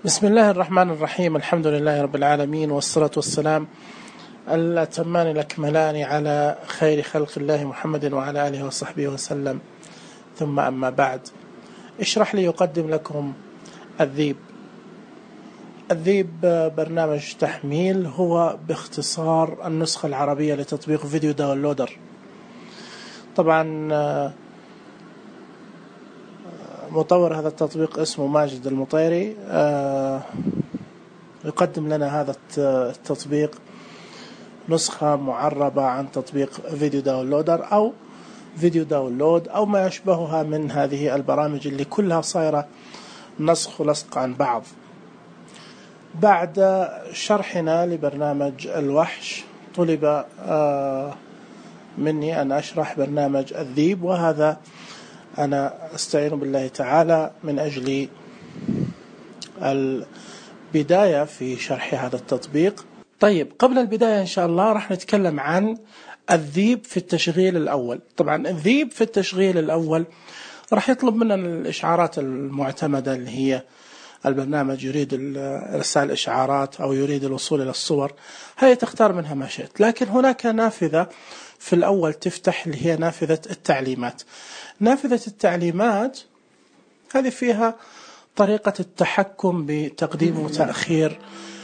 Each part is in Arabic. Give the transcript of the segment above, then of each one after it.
بسم الله الرحمن الرحيم. الحمد لله رب العالمين، والصلاة والسلام الأتمان الأكملان على خير خلق الله محمد وعلى آله وصحبه وسلم، ثم أما بعد. اشرح لي يقدم لكم الذيب. الذيب برنامج تحميل، هو باختصار النسخة العربية لتطبيق فيديو داونلودر. طبعا مطور هذا التطبيق اسمه ماجد المطيري، يقدم لنا هذا التطبيق نسخة معربة عن تطبيق فيديو داونلودر أو فيديو داونلود أو ما يشبهها من هذه البرامج اللي كلها صايرة نسخ ولصق عن بعض. بعد شرحنا لبرنامج الوحش طلب مني أن أشرح برنامج الذيب، وهذا أنا أستعين بالله تعالى من أجل البداية في شرح هذا التطبيق. طيب، قبل البداية إن شاء الله راح نتكلم عن الذيب في التشغيل الأول. طبعا الذيب في التشغيل الأول راح يطلب منا الإشعارات المعتمدة، اللي هي البرنامج يريد إرسال إشعارات أو يريد الوصول إلى الصور، هي تختار منها ما شئت. لكن هناك نافذة في الأول تفتح، اللي هي نافذة التعليمات. نافذة التعليمات هذه فيها طريقة التحكم بتقديم وتأخير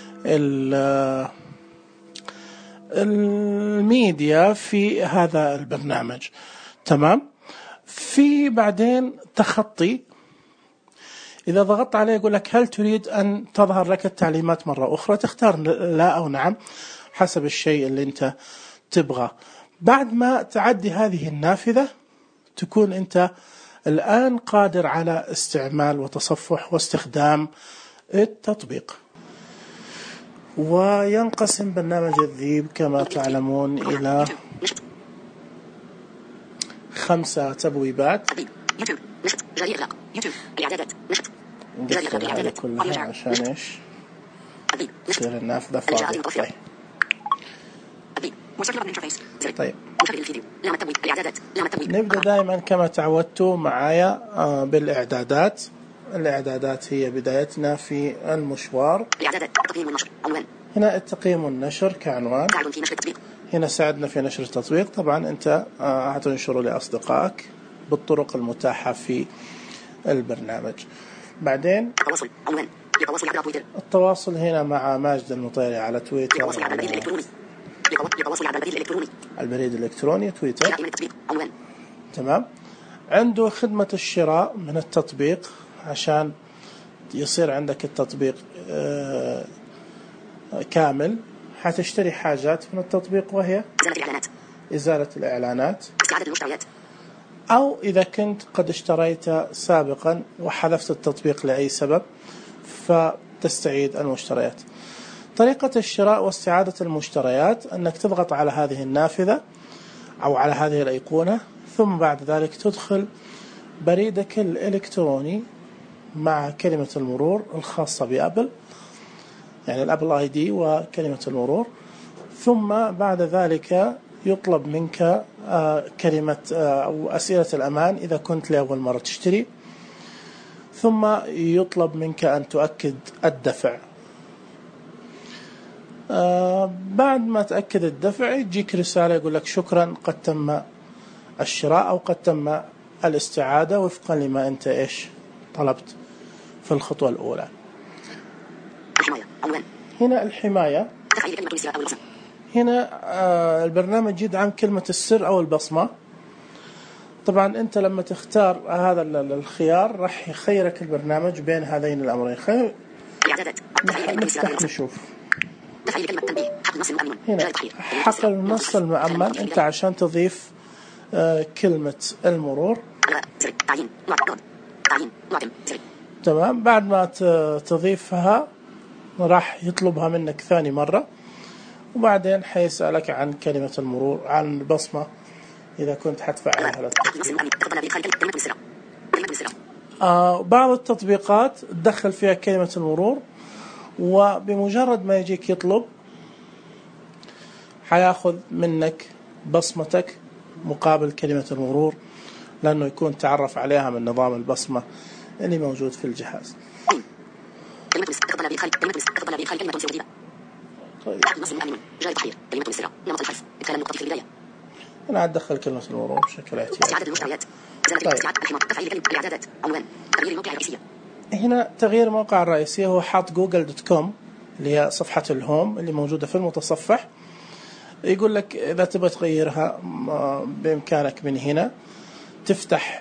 الميديا في هذا البرنامج. تمام. في بعدين تخطي، إذا ضغطت عليه يقول لك هل تريد أن تظهر لك التعليمات مرة أخرى، تختار لا أو نعم حسب الشيء اللي أنت تبغى. بعد ما تعدي هذه النافذة تكون أنت الآن قادر على استعمال وتصفح واستخدام التطبيق. وينقسم برنامج الذيب كما تعلمون إلى 5 تبويبات. نقفل هذه كلها عشان إيش تصير النافذة فاضية. طيب نبدأ دائما كما تعودتوا معايا بالإعدادات. الإعدادات هي بدايتنا في المشوار. هنا التقييم والنشر كعنوان. هنا ساعدنا في نشر التطبيق. طبعا أنت هتنشره لأصدقائك بالطرق المتاحة في البرنامج. بعدين التواصل هنا مع ماجد المطيري على تويتر، البريد الإلكتروني تويتر. تمام. عنده خدمة الشراء من التطبيق عشان يصير عندك التطبيق كامل. حتشتري حاجات من التطبيق، وهي إزالة الإعلانات، أو إذا كنت قد اشتريت سابقا وحذفت التطبيق لأي سبب فتستعيد المشتريات. طريقة الشراء واستعادة المشتريات أنك تضغط على هذه النافذة أو على هذه الأيقونة، ثم بعد ذلك تدخل بريدك الإلكتروني مع كلمة المرور الخاصة بأبل، يعني الأبل آي دي وكلمة المرور. ثم بعد ذلك يطلب منك كلمة أو أسئلة الأمان إذا كنت لأول مرة تشتري. ثم يطلب منك أن تؤكد الدفع. بعد ما تأكد الدفع يجيك رسالة يقول لك شكرا قد تم الشراء أو قد تم الاستعادة وفقا لما أنت إيش طلبت في الخطوة الأولى. هنا الحماية. هنا البرنامج يدعم كلمة السر أو البصمة. طبعا أنت لما تختار هذا الخيار راح يخيرك البرنامج بين هذين الأمرين. نفتح نشوف. هنا حقل النص المؤمن، أنت عشان تضيف كلمة المرور. تمام. بعد ما تضيفها راح يطلبها منك ثاني مرة، وبعدين حيسألك عن كلمة المرور، عن البصمة إذا كنت حتفعلها. بعض التطبيقات تدخل فيها كلمة المرور، وبمجرد ما يجيك يطلب حياخذ منك بصمتك مقابل كلمة المرور، لأنه يكون تعرف عليها من نظام البصمة اللي موجود في الجهاز. طيب أنا أدخل كلمة المرور بشكل احتياطي. طيب. هنا تغيير الموقع الرئيسي هو حاط google.com اللي هي صفحة الهوم اللي موجودة في المتصفح. يقول لك إذا تبغى تغيرها بإمكانك من هنا تفتح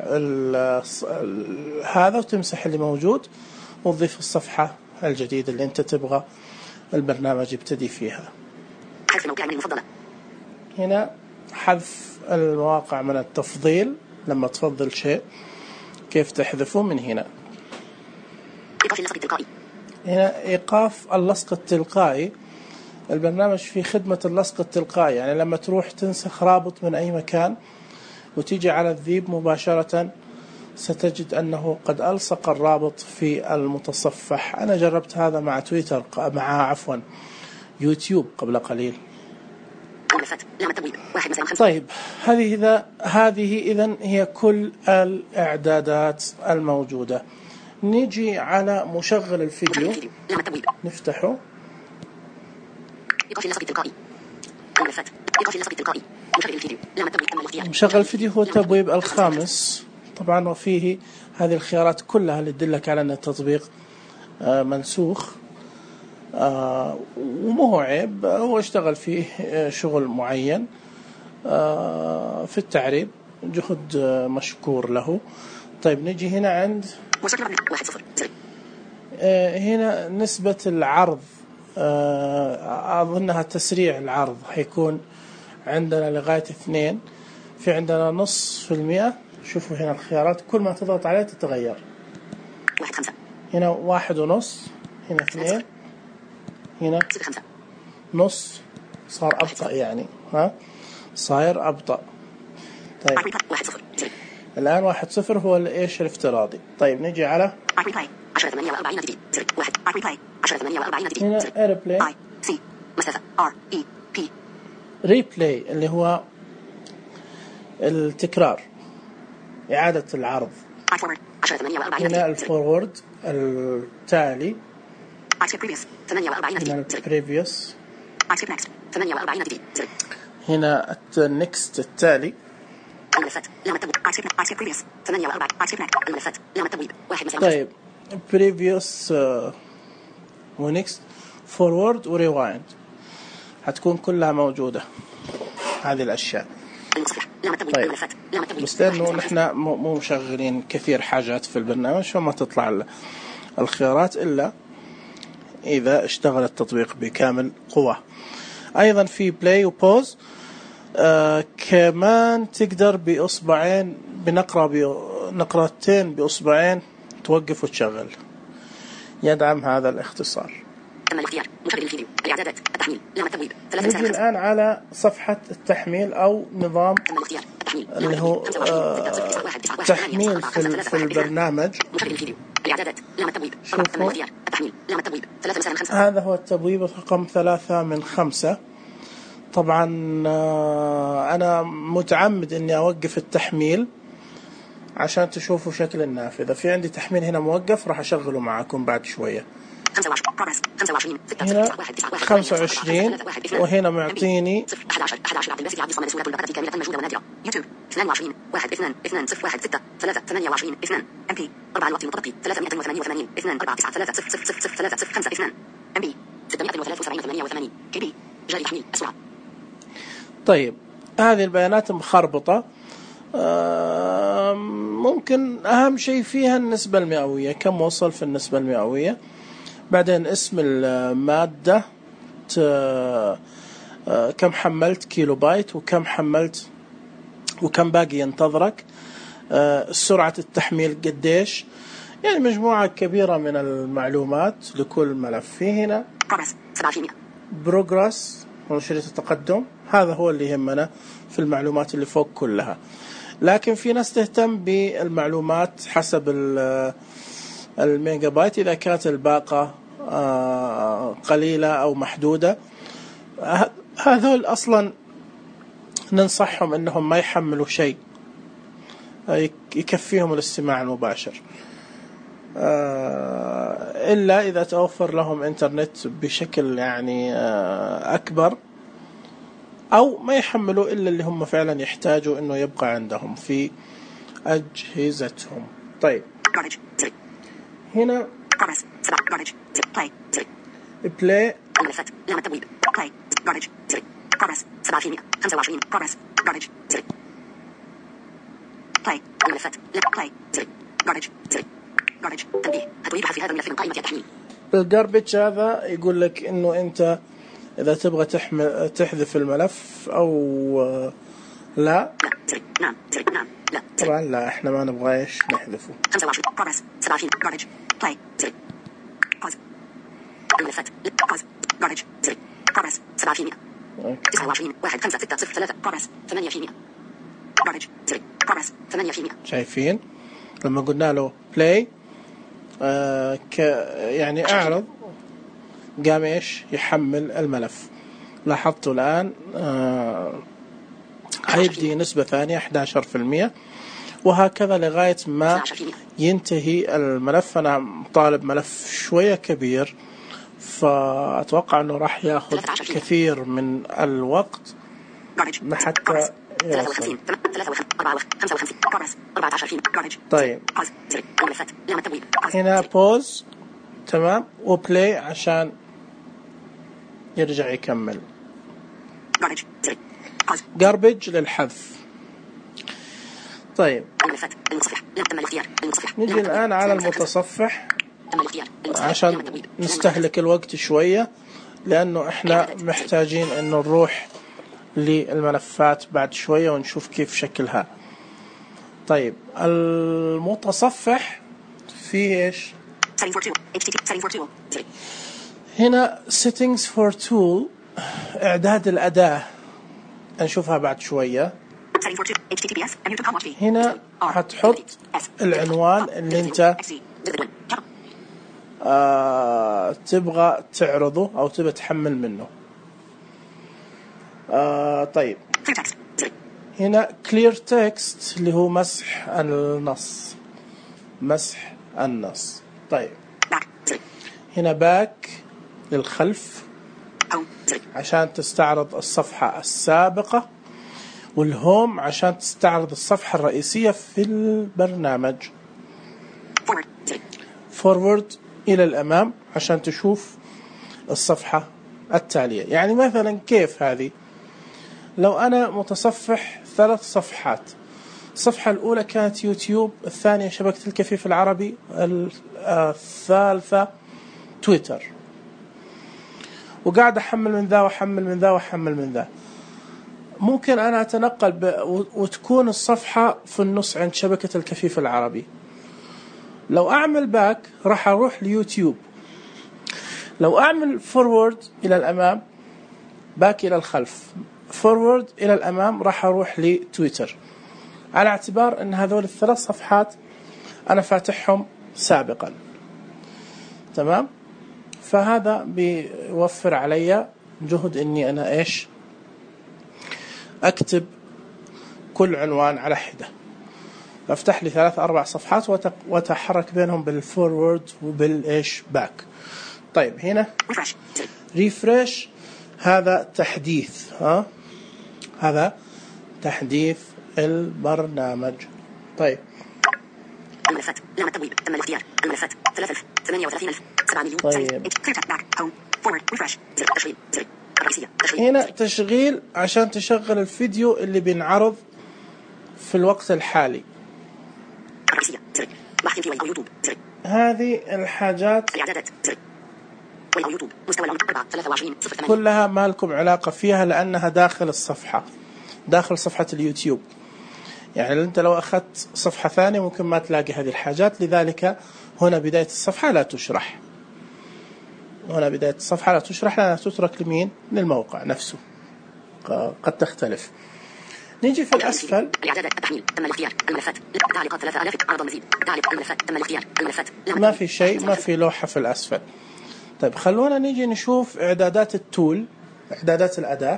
هذا وتمسح اللي موجود وتضيف الصفحة الجديدة اللي أنت تبغى البرنامج يبتدي فيها. حذف الموقع من المفضلة. هنا حذف المواقع من التفضيل، لما تفضل شيء كيف تحذفه من هنا. إيقاف اللصق التلقائي. هنا إيقاف اللصق التلقائي. البرنامج في خدمة اللصق التلقائي، يعني لما تروح تنسخ رابط من أي مكان وتيجي على الذيب مباشرة ستجد أنه قد ألصق الرابط في المتصفح. أنا جربت هذا مع تويتر يوتيوب قبل قليل. طيب هذه إذن هي كل الإعدادات الموجودة. نيجي على مشغل الفيديو نفتحه. مشغل الفيديو هو التبويب الخامس طبعا، وفيه هذه الخيارات كلها اللي تدلك على أن التطبيق منسوخ، ومو عيب، هو اشتغل فيه شغل معين في التعريب، جهد مشكور له. طيب نجي هنا عند هنا نسبة العرض، أظنها تسريع العرض حيكون عندنا لغاية 2، في عندنا 0.5%. شوفوا هنا الخيارات كل ما تضغط عليه تتغير. هنا 1.5، هنا 2، هنا 0.5 صار أبطأ، يعني صاير أبطأ. طيب الآن 1.0 هو إيش الافتراضي. طيب نجي على هنا airplay replay اللي هو التكرار، إعادة العرض. هنا الفورورد التالي، هنا البريفيوس، هنا النكست التالي. طيب بريفيوس ونكست فورورد وريوايند هتكون كلها موجودة هذه الأشياء. طيب بس لأنه نحن مو مشغلين كثير حاجات في البرنامج فما تطلع الخيارات إلا إذا اشتغل التطبيق بكامل قوة. أيضا في بلاي وبوز، كمان تقدر بإصبعين بنقرتين بإصبعين توقف وتشغل، يدعم هذا الاختصار. نجي الآن على صفحة التحميل أو نظام اللي هو تحميل في البرنامج. شوفوا هذا هو التبويب رقم 3 من 5. طبعا أنا متعمد أني أوقف التحميل عشان تشوفوا شكل النافذة. في عندي تحميل هنا موقف، راح أشغله معكم بعد شوية. هنا 25 وهنا معطيني 22 طيب هذه البيانات مخربطة. ممكن أهم شيء فيها النسبة المئوية، كم وصل في النسبة المئوية، بعدين اسم المادة، كم حملت كيلو بايت وكم حملت وكم باقي ينتظرك، سرعة التحميل قديش، يعني مجموعة كبيرة من المعلومات لكل ملف. في هنا بروجرس شريط التقدم، هذا هو اللي يهمنا في المعلومات اللي فوق كلها. لكن في ناس تهتم بالمعلومات حسب الميجا بايت، إذا كانت الباقة قليلة أو محدودة. هذول أصلا ننصحهم أنهم ما يحملوا شيء، يكفيهم الاستماع المباشر. إلا إذا توفر لهم إنترنت بشكل يعني أكبر، أو ما يحملوا إلا اللي هم فعلا يحتاجوا إنه يبقى عندهم في أجهزتهم. طيب هنا play الجاربج. هذا يقول لك إنه أنت إذا تبغى تحذف الملف أو لا. طبعا لا، إحنا ما نبغى إيش نحذفه. شايفين لما قلنا له play يعني أعرض، قام إيش يحمل الملف. لاحظتوا الآن هيدي نسبة ثانية 11%، وهكذا لغاية ما ينتهي الملف. أنا طالب ملف شوية كبير، فأتوقع أنه راح يأخذ كثير من الوقت حتى يوصل. طيب هنا pause، تمام، وبلاي عشان يرجع يكمل. garbage للحذف. طيب نجي الآن على المتصفح عشان نستهلك الوقت شوية، لأنه إحنا محتاجين إنه نروح للملفات بعد شوية ونشوف كيف شكلها. طيب المتصفح فيه إيش؟ هنا settings for tool، إعداد الأداة، نشوفها بعد شوية. هنا هتحط العنوان اللي انت تبغى تعرضه أو تبغى تحمل منه. طيب هنا clear text اللي هو مسح النص. طيب هنا back للخلف عشان تستعرض الصفحة السابقة، والهوم عشان تستعرض الصفحة الرئيسية في البرنامج. forward إلى الأمام عشان تشوف الصفحة التالية. يعني مثلا كيف هذه؟ لو أنا متصفح 3 صفحات، الصفحة الأولى كانت يوتيوب، الثانية شبكة الكفيف العربي، الثالثة تويتر، وقاعد أحمل من ذا وأحمل من ذا وأحمل من ذا. ممكن أنا أتنقل وتكون الصفحة في النص عند شبكة الكفيف العربي. لو أعمل باك راح أروح ليوتيوب، لو أعمل فورورد إلى الأمام، باك إلى الخلف، فورورد إلى الأمام، راح أروح لتويتر، على اعتبار أن هذول ال3 صفحات أنا فاتحهم سابقا. تمام؟ فهذا بيوفر علي جهد أني أنا إيش أكتب كل عنوان على حدة، أفتح لي 3-4 صفحات وأتحرك بينهم بالفورورد وبالإيش باك. طيب هنا ريفريش، هذا تحديث، هذا تحديث البرنامج. طيب الملفات لام التبويب، تم الاختيار. الملفات 3,38,7,000,000. هنا تشغيل عشان تشغل الفيديو اللي بينعرض في الوقت الحالي. هذه الحاجات كلها ما لكم علاقة فيها، لأنها داخل الصفحة، داخل صفحة اليوتيوب. يعني أنت لو أخذت صفحة ثانية ممكن ما تلاقي هذه الحاجات، لذلك هنا بداية الصفحة لا تشرح. هنا بداية الصفحة لا تشرح لأنها تترك لمين؟ للموقع نفسه، قد تختلف. نيجي في الأسفل، ما في شيء، ما في لوحة في الأسفل. طيب خلونا نيجي نشوف إعدادات التول، إعدادات الأداة.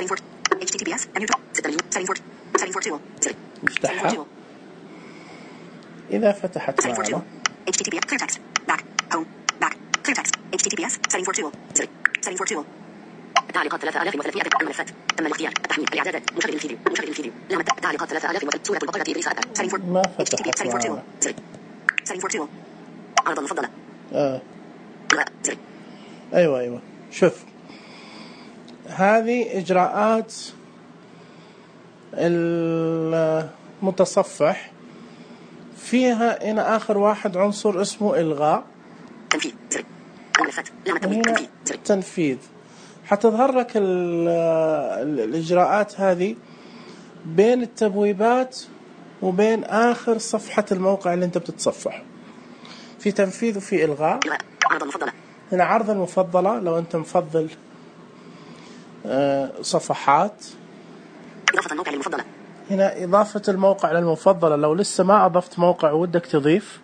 نفتحها. إذا فتحت معنا clear text HTTPS setting for tool setting for tool تعليقات 3300 الملفات تم الاختيار التحميل الاعدادات مشغل الفيديو لما تعليقات 3000 سورة البقرة إدريس آدم setting for HTTP setting for tool setting for tool عرض المفضلة أيوة شوف هذه إجراءات المتصفح فيها هنا آخر واحد عنصر اسمه إلغاء تنفيذ الملفات هنا تنفيذ. حتظهر لك الإجراءات هذه بين التبويبات وبين آخر صفحة الموقع اللي أنت بتتصفح. في تنفيذ وفي إلغاء. عرض المفضلة هنا عرض المفضلة لو أنت مفضل صفحات. إضافة الموقع للمفضلة. هنا إضافة الموقع للمفضلة لو لسه ما أضفت موقع ودك تضيف.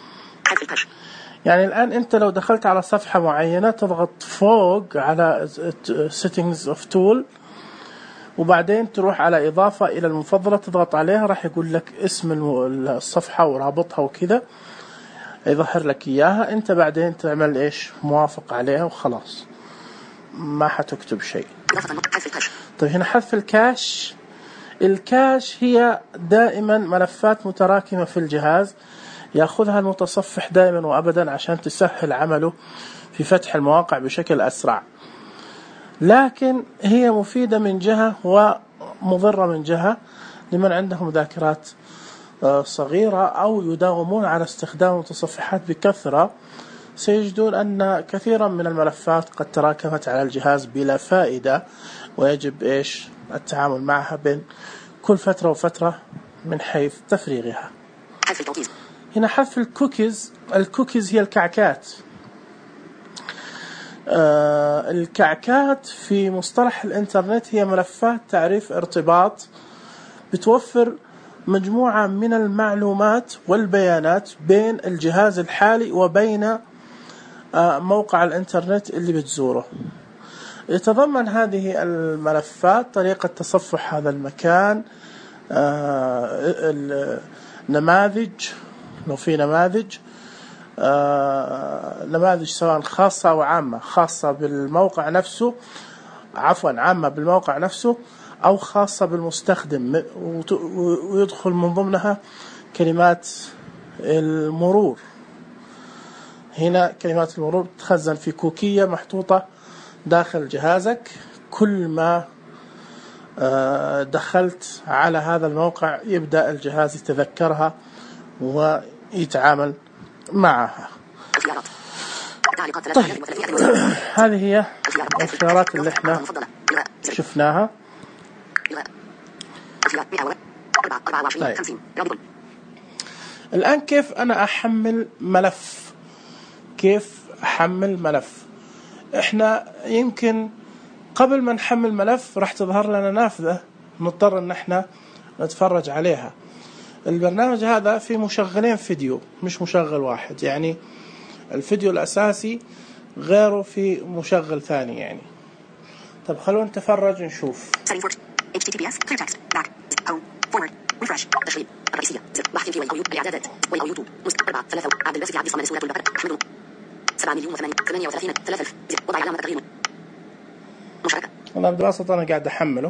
يعني الآن أنت لو دخلت على صفحة معينة تضغط فوق على settings of tool وبعدين تروح على إضافة إلى المفضلة تضغط عليها راح يقول لك اسم الصفحة ورابطها وكذا يظهر لك إياها. أنت بعدين تعمل إيش موافق عليها وخلاص ما حتكتب شيء. طيب هنا حذف الكاش. الكاش هي دائما ملفات متراكمة في الجهاز يأخذها المتصفح دائما وأبدا عشان تسهل عمله في فتح المواقع بشكل أسرع، لكن هي مفيدة من جهة ومضرة من جهة لمن عندهم ذاكرات صغيرة أو يداومون على استخدام المتصفحات بكثرة. سيجدون أن كثيرا من الملفات قد تراكمت على الجهاز بلا فائدة ويجب إيش التعامل معها بين كل فترة وفترة من حيث تفريغها. هنا حذف الكوكيز. الكوكيز هي الكعكات. الكعكات في مصطلح الإنترنت هي ملفات تعريف ارتباط بتوفر مجموعة من المعلومات والبيانات بين الجهاز الحالي وبين موقع الإنترنت اللي بتزوره. يتضمن هذه الملفات طريقة تصفح هذا المكان، نماذج لو في نماذج سواء خاصة أو عامة، خاصة بالموقع نفسه عامة بالموقع نفسه أو خاصة بالمستخدم، ويدخل من ضمنها كلمات المرور. هنا كلمات المرور تخزن في كوكية محطوطة داخل جهازك، كل ما دخلت على هذا الموقع يبدأ الجهاز يتذكرها ويتعامل معها. طيب هذه هي الخيارات اللي احنا شفناها. طيب. الآن كيف أنا أحمل ملف؟ كيف أحمل ملف؟ احنا يمكن قبل ما نحمل ملف راح تظهر لنا نافذة نضطر ان احنا نتفرج عليها. البرنامج هذا في مشغلين فيديو مش مشغل واحد، يعني الفيديو الأساسي غيره في مشغل ثاني يعني. طب خلونا نتفرج نشوف. HTTPS clear text back home forward refresh تشغيل الرئيسية بحث في ويو الإعدادات ويو يوتيوب 4 3 عبد الباسط عبد الصمد سورة البقرة أحمد 7,038,000 وضع علامة تغيير مشاركة. والله ببساطة أنا قاعد أحمله.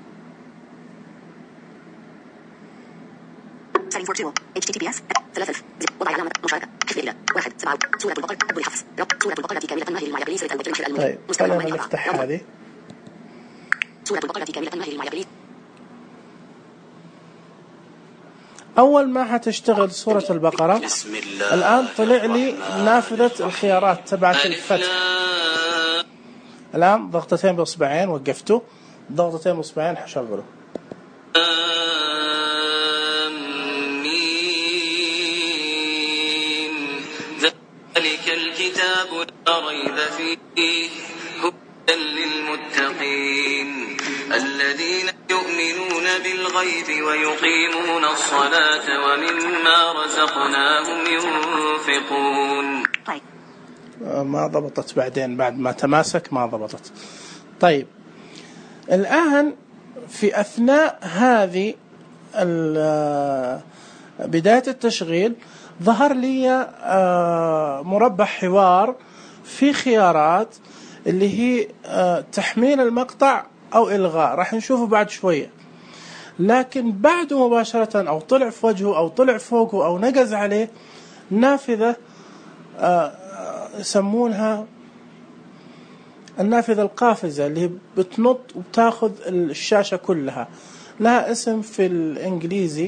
setting for tool HTTPS 3000 وضع علامة مشاركة حفظ إلى 1 7 سورة البقرة أبو الحفظ سورة البقرة كاملة ماهر المعيقلي سورة البقرة المهم. طيب خلينا نفتح هذه سورة البقرة كاملة ماهر المعيقلي. أول ما حتشتغل سورة البقرة الآن طلع لي نافذة الخيارات تبعت الفتح. الآن ضغطتين بإصبعين وقفته، ضغطتين بإصبعين حشغله. ذلك الكتاب لا ريب فيه هدى للمتقين الذين يؤمنون بالغيب ويقيمون الصلاة ومما رزقناهم ينفقون. ما ضبطت بعدين بعد ما تماسك ما ضبطت. طيب الآن في أثناء هذه بداية التشغيل ظهر لي مربع حوار في خيارات اللي هي تحميل المقطع أو إلغاء، راح نشوفه بعد شوية. لكن بعده مباشرة أو طلع في وجهه أو طلع فوقه أو نقز عليه نافذة يسمونها النافذة القافزة، اللي بتنط وبتاخذ الشاشة كلها. لها اسم في الإنجليزي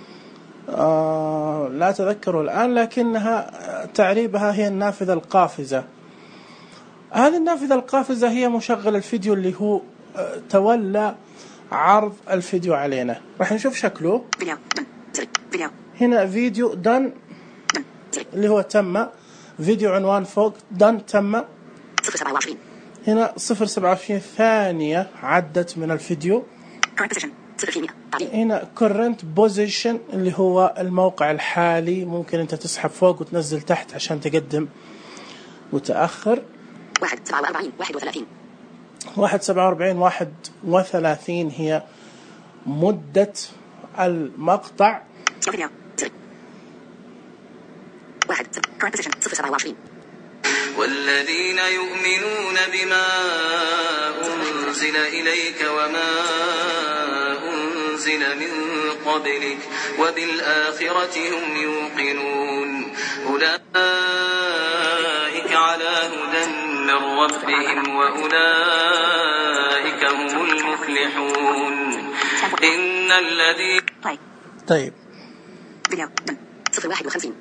لا أتذكره الآن، لكنها تعريبها هي النافذة القافزة. هذه النافذة القافزة هي مشغل الفيديو اللي هو تولى عرض الفيديو علينا. راح نشوف شكله هنا. فيديو دن اللي هو تم، فيديو عنوان فوق دن تم. هنا 0.27 ثانية عدت من الفيديو. هنا current position اللي هو الموقع الحالي، ممكن انت تسحب فوق وتنزل تحت عشان تقدم وتأخر. 1:47:31 هي مدة المقطع. والذين يؤمنون بما أنزل إليك وما أنزل من قبلك وبالآخرة هم يوقنون أولئك على هدى من ربهم وأولئك هم المفلحون. إن الذين طيب 0:51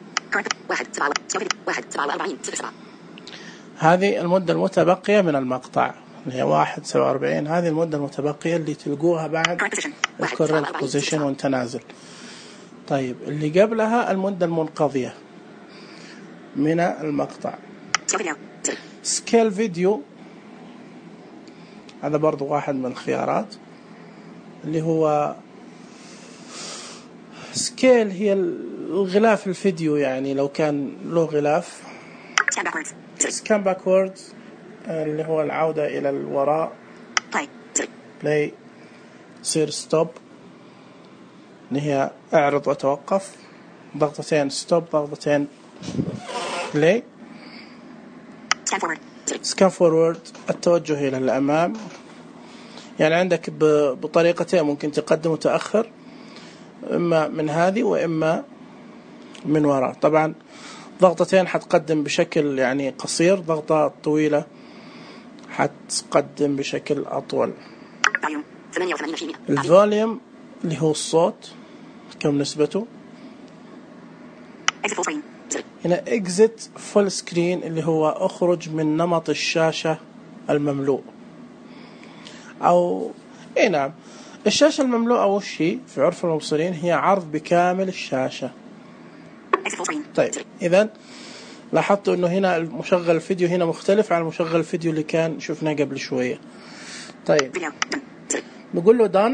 هذه المدة المتبقية من المقطع اللي هي 1:47. هذه المدة المتبقية اللي تلقوها بعد الكورنت بوزيشن وانت نازل. طيب اللي قبلها المدة المنقضية من المقطع. سكيل فيديو هذا برضو واحد من الخيارات، اللي هو سكيل هي الغلاف الفيديو، يعني لو كان له غلاف. سكان باكوردز اللي هو العودة إلى الوراء. بلاي سير ستوب اللي هي اعرض وتوقف، ضغطتين ستوب ضغطتين بلاي. سكان فورورد التوجه إلى الأمام، يعني عندك بطريقتين ممكن تقدم وتأخر، إما من هذه وإما من وراء. طبعا ضغطتين حتقدم بشكل يعني قصير، ضغطة طويلة حتقدم بشكل أطول. الفوليوم اللي هو الصوت كم نسبته. هنا exit full screen اللي هو أخرج من نمط الشاشة المملوء، أو نعم الشاشة المملوءة أول شيء في عرف المبصرين هي عرض بكامل الشاشة. طيب إذن لاحظتوا إنه هنا مشغل الفيديو هنا مختلف عن مشغل الفيديو اللي كان شفناه قبل شوية. طيب نقول له done،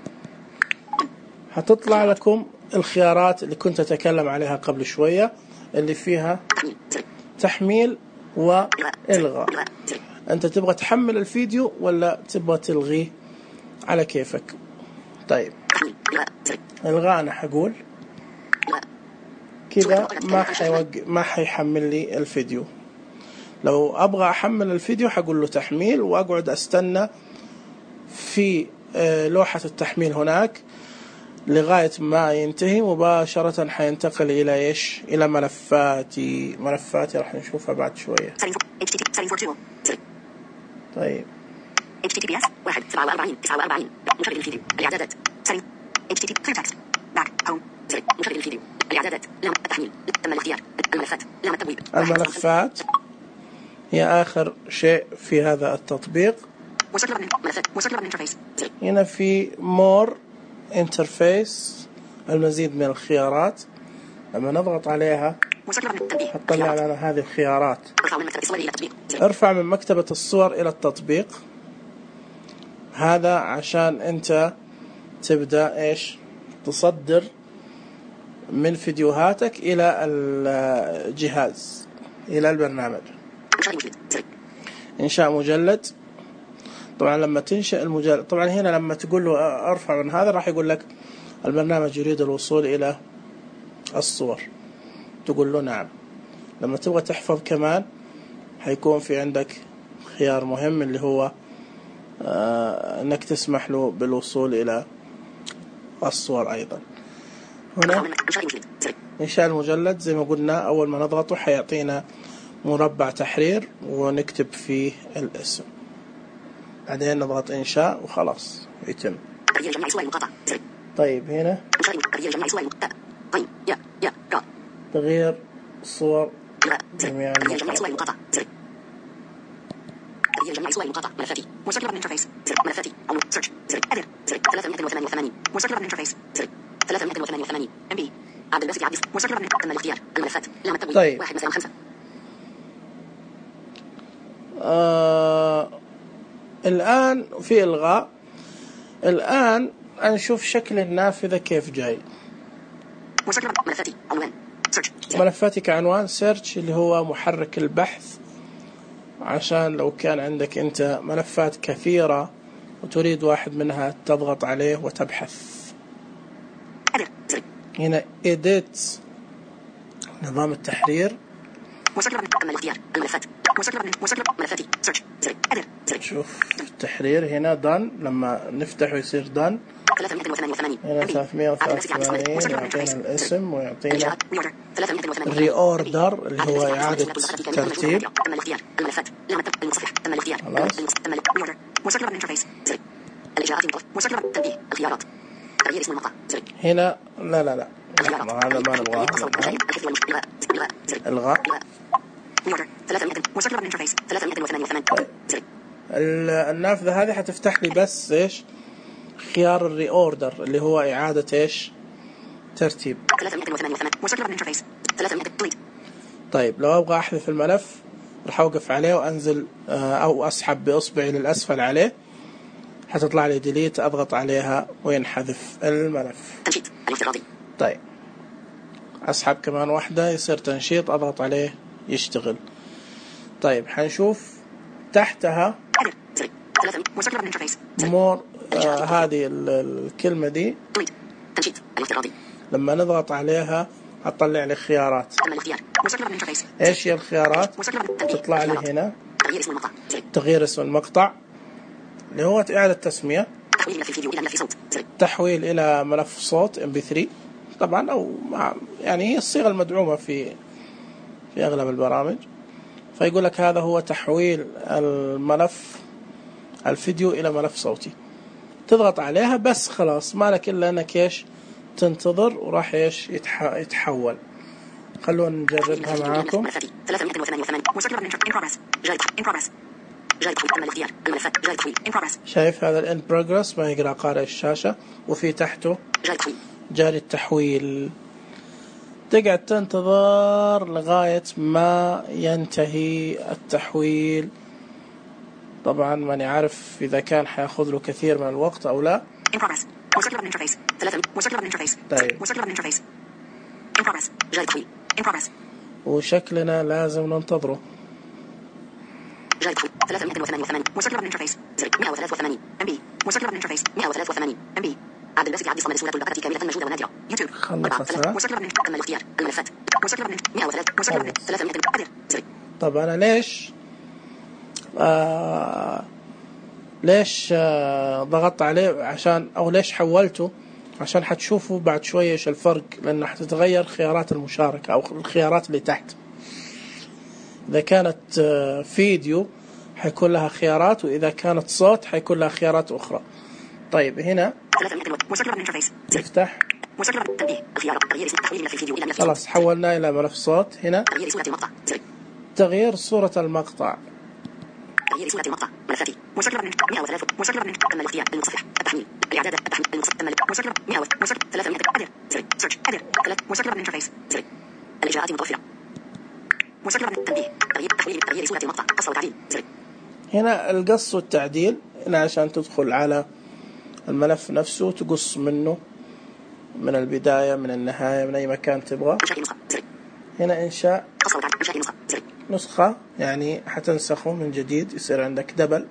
هتطلع لكم الخيارات اللي كنت أتكلم عليها قبل شوية، اللي فيها تحميل وإلغاء. أنت تبغى تحمل الفيديو ولا تبغى تلغيه على كيفك. طيب إلغاء أنا حقول كذا ما حيحمل لي الفيديو. لو أبغى أحمل الفيديو حقول له تحميل، وأقعد أستنى في لوحة التحميل هناك لغاية ما ينتهي. مباشرة حينتقل إلى إيش؟ إلى ملفاتي راح نشوفها بعد شوية. طيب HTTPS 1:47:49 مشغل الفيديو الإعدادات HTTP clear text back home مشغل الفيديو الإعدادات لام التحميل تم الاختيار الملفات لام التبويب. الملفات هي آخر شيء في هذا التطبيق. هنا في more interface المزيد من الخيارات. لما نضغط عليها هتطلع لنا هذه الخيارات. ارفع من مكتبة الصور إلى التطبيق. هذا عشان أنت تبدأ إيش تصدر من فيديوهاتك إلى الجهاز إلى البرنامج. إنشاء مجلد. طبعا لما تنشأ المجلد، طبعا هنا لما تقول له ارفع من هذا راح يقول لك البرنامج يريد الوصول إلى الصور، تقول له نعم. لما تبغى تحفظ كمان حيكون في عندك خيار مهم اللي هو انك تسمح له بالوصول الى الصور ايضا. هنا انشاء المجلد زي ما قلنا اول ما نضغطه حيعطينا مربع تحرير ونكتب فيه الاسم، بعدين نضغط انشاء وخلاص يتم. طيب هنا تغيير صور جميع المقاطع. جميع صور المقاطع ملفاتي وشكل الانترفيس ملفاتي او سيرش 388 وشكل الانترفيس 388 ام بي عدد بس عدد وشكل تم الاختيار الملفات لا مكتوب. طيب 1/5 الآن في إلغاء. الآن نشوف شكل النافذة كيف جاي. وشكل ملفاتي عنوان سيرش ملفاتي كعنوان سيرش اللي هو محرك البحث، عشان لو كان عندك أنت ملفات كثيرة وتريد واحد منها تضغط عليه وتبحث. هنا edit نظام التحرير. وشكل تم الاختيار الملفات وشكل ملفاتي سيرش شوف التحرير هنا done، لما نفتحه يصير done. 388 هنا 388 يعطينا الاسم ويعطينا reorder اللي هو إعادة ترتيب. تم الاختيار الملفات المتصفح تم الاختيار تم reorder وشكل الانترفيس الإجراءات وشكل التنبيه الخيارات تغيير اسم المقطع هنا لا هذا ما نبغاه. الغاء. النافذة هذه حتفتح لي بس ايش؟ خيار الريوردر اللي هو إعادة ايش؟ ترتيب. طيب لو أبغى أحذف الملف راح أوقف عليه وأنزل أو أسحب بإصبعي للأسفل عليه، حتطلع لي ديليت، أضغط عليها وينحذف الملف. طيب أسحب كمان واحدة يصير تنشيط، أضغط عليه يشتغل. طيب حنشوف تحتها مور هذه الكلمة دي لما نضغط عليها هتطلع لي خيارات. ايش هي الخيارات؟ تطلع لي هنا تغيير اسم المقطع اللي هو إعادة تسمية، تحويل إلى ملف صوت MP3 طبعا، أو يعني هي الصيغة المدعومة في أغلب البرامج. فيقول لك هذا هو تحويل الملف الفيديو إلى ملف صوتي. تضغط عليها بس خلاص، ما لك إلا أنك إيش تنتظر وراح إيش يتحول. خلونا نجربها معاكم. شايف هذا ال in progress ما يقرأ قارئ الشاشة، وفي تحته جاري التحويل. تقعد تنتظر لغاية ما ينتهي التحويل. طبعا ماني عارف إذا كان حياخذ له كثير من الوقت أو لا. طيب وشكلنا لازم ننتظره. طب أنا ليش ضغطت عليه عشان، أو ليش حولته؟ عشان حتشوفوا بعد شوية إيش الفرق، لأنه حتتغير خيارات المشاركة أو الخيارات اللي تحت. إذا كانت فيديو حيكون لها خيارات، وإذا كانت صوت حيكون لها خيارات أخرى. طيب هنا نفتح خلاص حولنا إلى ملف صوت. هنا تغيير صورة المقطع. تغيير صورة المقطع ملفاتي وشكل 103 وشكل تم الاختيار المتصفح التحميل الإعداد التحميل تم وشكل 100 وشكل 300 أدر سيرش أدر وشكل الانترفيس الإجراءات متوفرة وشكل التنبيه تغيير صورة المقطع قص وتعديل. هنا القص والتعديل هنا عشان تدخل على الملف نفسه تقص منه من البداية من النهاية من أي مكان تبغى. هنا إنشاء نسخة يعني حتنسخه من جديد يصير عندك دبل.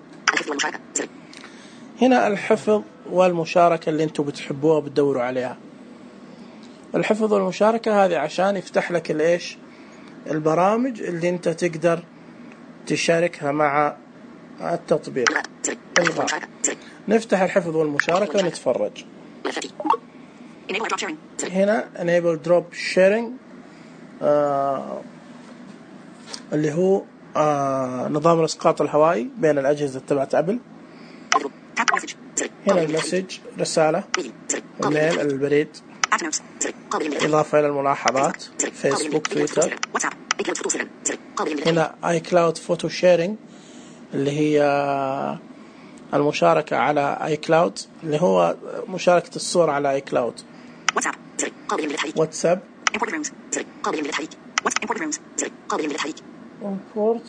هنا الحفظ والمشاركة اللي انتم بتحبوها بتدوروا عليها. الحفظ والمشاركة هذه عشان يفتح لك الإيش البرامج اللي انت تقدر تشاركها مع التطبيق. الغاء. نفتح الحفظ والمشاركة ونتفرج. هنا enable drop sharing اللي هو نظام الإسقاط الهوائي بين الأجهزة تبعت أبل. هنا المسج رسالة، إيميل البريد، إضافة إلى الملاحظات، فيسبوك، تويتر. هنا iCloud photo sharing اللي هي المشاركة على iCloud، اللي هو مشاركة الصور على iCloud. واتساب. import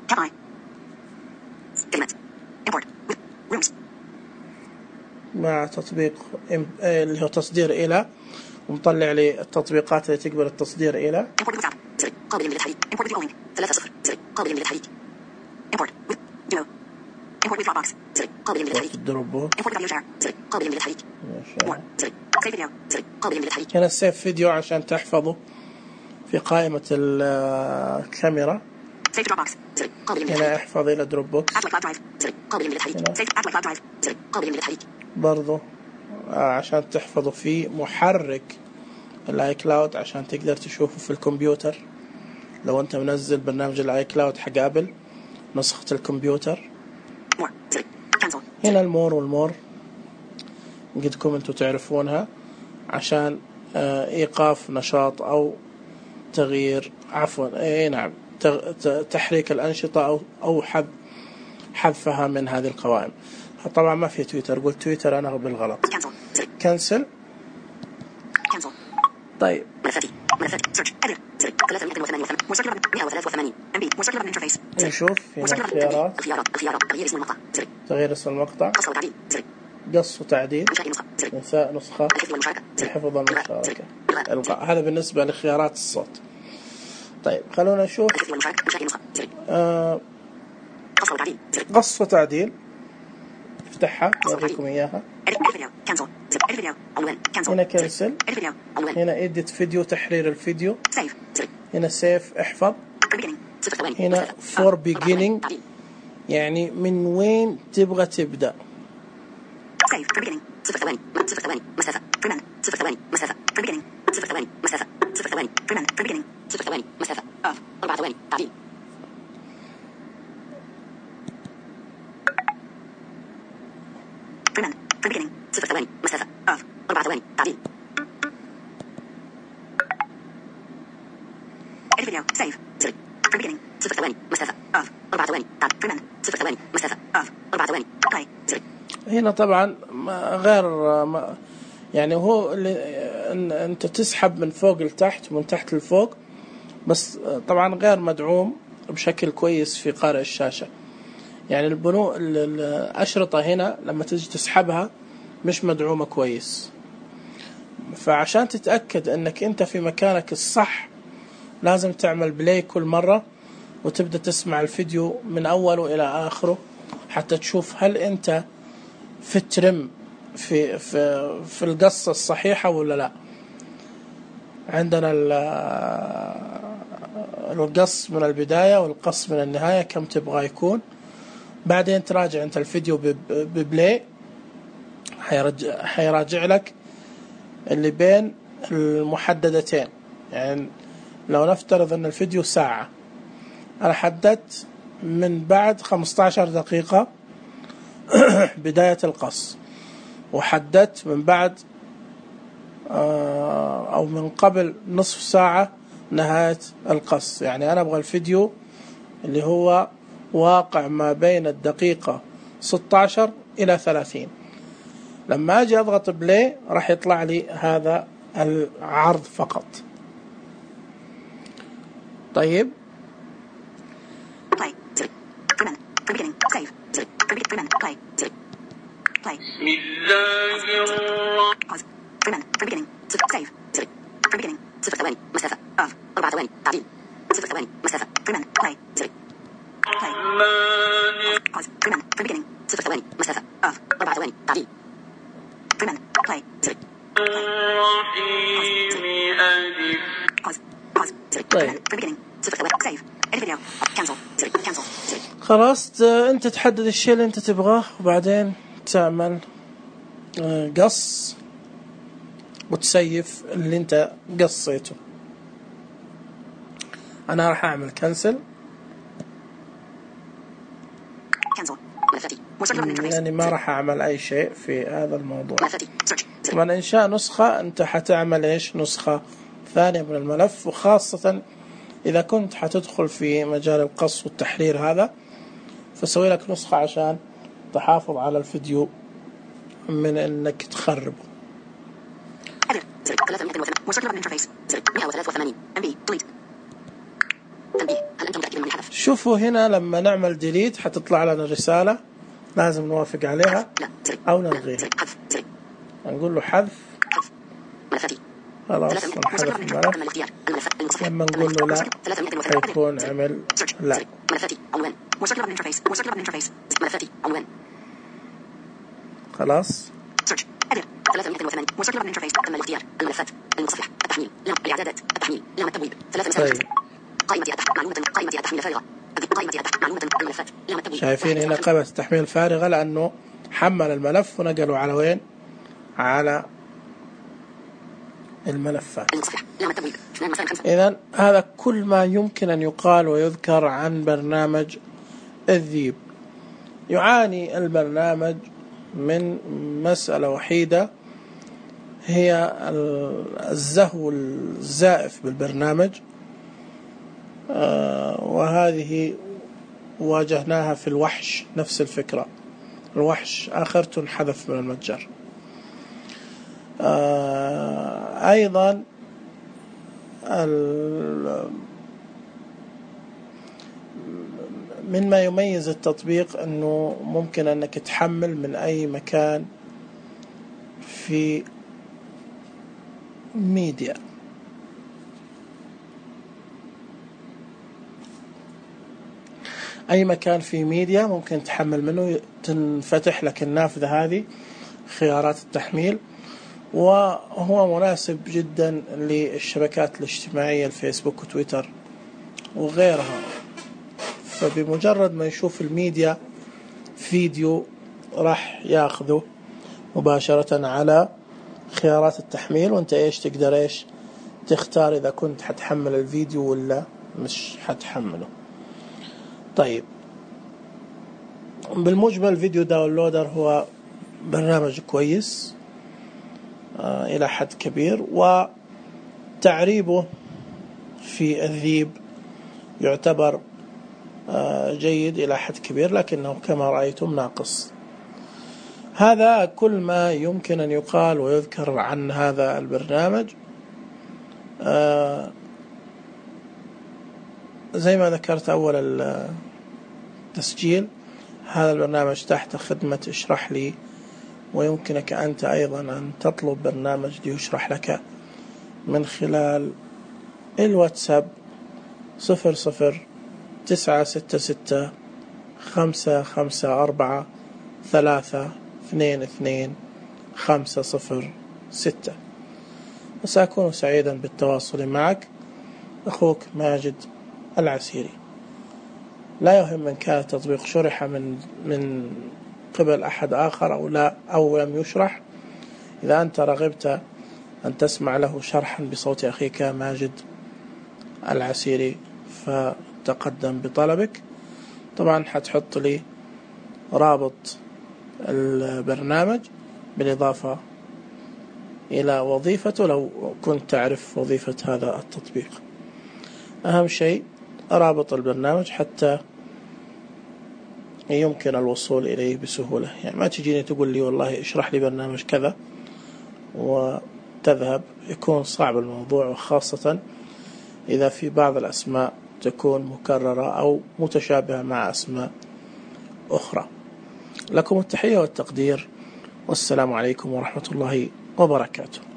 مع تطبيق اللي هو تصدير إلى، ومطلع لي التطبيقات اللي تقبل التصدير إلى. هنا السيف فيديو عشان تحفظه في قائمة الكاميرا. هنا احفظ إلى دروب بوكس. برضو عشان تحفظه في محرك الاي كلاود عشان تقدر تشوفه في الكمبيوتر. لو انت منزل برنامج الاي كلاود حق ابل نسخة الكمبيوتر. هنا المور والمور قدكم انتم تعرفونها عشان ايقاف نشاط او تغيير، عفوا نعم، تحريك الأنشطة أو حذفها من هذه القوائم. طبعا ما في تويتر، قلت تويتر أنا بالغلط. كنسل. طيب نشوف هنا خيارات، تغيير اسم المقطع، قص وتعديل، إنساء نسخة، الحفظ والمشاركة، الغاء. هذا بالنسبة لخيارات الصوت. طيب خلونا نشوف قص وتعديل. افتحها أوريكم إياها. هنا كنسل. هنا إديت فيديو، تحرير الفيديو. هنا سيف، احفظ. هنا for beginning يعني من وين تبغى تبدأ. هنا طبعا غير يعني هو اللي انت تسحب من فوق لتحت ومن تحت لفوق، بس طبعا غير مدعوم بشكل كويس في قارئ الشاشة. يعني الأشرطة هنا لما تيجي تسحبها مش مدعومة كويس. فعشان تتأكد انك انت في مكانك الصح لازم تعمل بلاي كل مرة وتبدأ تسمع الفيديو من أوله إلى آخره حتى تشوف هل أنت في الترم في القصة الصحيحة ولا لا. عندنا القص من البداية والقص من النهاية كم تبغى يكون. بعدين تراجع أنت الفيديو ببلاي، حيراجع لك اللي بين المحددتين. يعني لو نفترض أن الفيديو ساعة، أنا حددت من بعد 15 دقيقة بداية القص، وحددت من بعد أو من قبل نصف ساعة نهاية القص. يعني أنا أبغى الفيديو اللي هو واقع ما بين الدقيقة 16 إلى 30. لما أجي أضغط بلاي راح يطلع لي هذا العرض فقط. طيب خلاص أنت تحدد الشيء اللي أنت تبغاه، وبعدين تعمل قص وتسيف اللي أنت قصيته. أنا راح أعمل كنسل يعني ما راح أعمل أي شيء في هذا الموضوع. طبعا إنشاء نسخة أنت حتعمل إيش؟ نسخة ثانية من الملف، وخاصة إذا كنت حتدخل في مجال القص والتحرير هذا، فسوي لك نسخة عشان تحافظ على الفيديو من إنك تخربه. شوفوا هنا لما نعمل ديليت حتطلع لنا رسالة لازم نوافق عليها أو نلغيها. نقول له حذف، خلاص نحذف الملف. لما نقول له لا حيكون عمل لا. خلاص شايفين هنا قائمة التحميل فارغة لأنه حمل الملف ونقله على وين؟ على الملفات. إذن هذا كل ما يمكن أن يقال ويذكر عن برنامج الذيب. يعاني البرنامج من مسألة وحيدة، هي الزهو الزائف بالبرنامج، وهذه واجهناها في الوحش. نفس الفكرة، الوحش آخرته انحذف من المتجر. أيضا من ما يميز التطبيق أنه ممكن أنك تحمل من أي مكان في ميديا. أي مكان في ميديا ممكن تحمل منه، تنفتح لك النافذة هذه خيارات التحميل، وهو مناسب جدا للشبكات الاجتماعية الفيسبوك وتويتر وغيرها. فبمجرد ما يشوف الميديا فيديو راح ياخذه مباشرة على خيارات التحميل، وانت ايش تقدر ايش تختار إذا كنت حتحمل الفيديو ولا مش حتحمله. طيب بالمجمل فيديو داونلودر هو برنامج كويس إلى حد كبير، وتعريبه في الذيب يعتبر جيد إلى حد كبير، لكنه كما رأيتم ناقص. هذا كل ما يمكن أن يقال ويذكر عن هذا البرنامج. زي ما ذكرت أول التسجيل، هذا البرنامج تحت خدمة اشرح لي، ويمكنك أنت أيضا أن تطلب برنامج ليشرح لك من خلال الواتساب 009654322506. وسأكون سعيدا بالتواصل معك. أخوك ماجد العسيري. لا يهم من كان التطبيق شرح من قبل أحد آخر أو لا أو لم يشرح، إذا أنت رغبت أن تسمع له شرحا بصوت أخيك ماجد العسيري فتقدم بطلبك. طبعا حتحط لي رابط البرنامج بالإضافة إلى وظيفته لو كنت تعرف وظيفة هذا التطبيق. أهم شيء رابط البرنامج حتى يمكن الوصول إليه بسهولة. يعني ما تجيني تقول لي والله اشرح لي برنامج كذا وتذهب، يكون صعب الموضوع، وخاصة إذا في بعض الأسماء تكون مكررة أو متشابهة مع أسماء أخرى. لكم التحية والتقدير، والسلام عليكم ورحمة الله وبركاته.